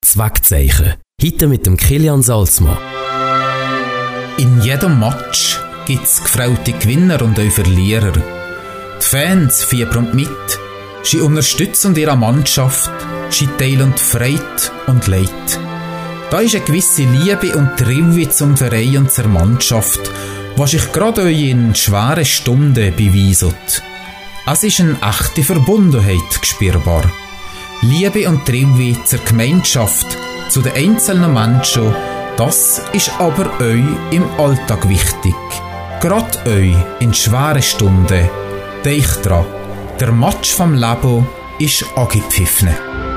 Zweckzeichen. Heute mit dem Kilian Salzmann. In jedem Match gibt es gefreute Gewinner und auch Verlierer. Die Fans fiebern mit. Sie unterstützen ihre Mannschaft. Sie teilen Freude und Leid. Da ist eine gewisse Liebe und Treue zum Verein und zur Mannschaft, was sich gerade auch in schweren Stunden beweiset. Es ist eine echte Verbundenheit spürbar. Liebe und Treue zur Gemeinschaft, zu den einzelnen Menschen, das ist aber euch im Alltag wichtig. Gerade euch in schweren Stunden. Denkt dran, der Match vom Leben ist angepfiffen.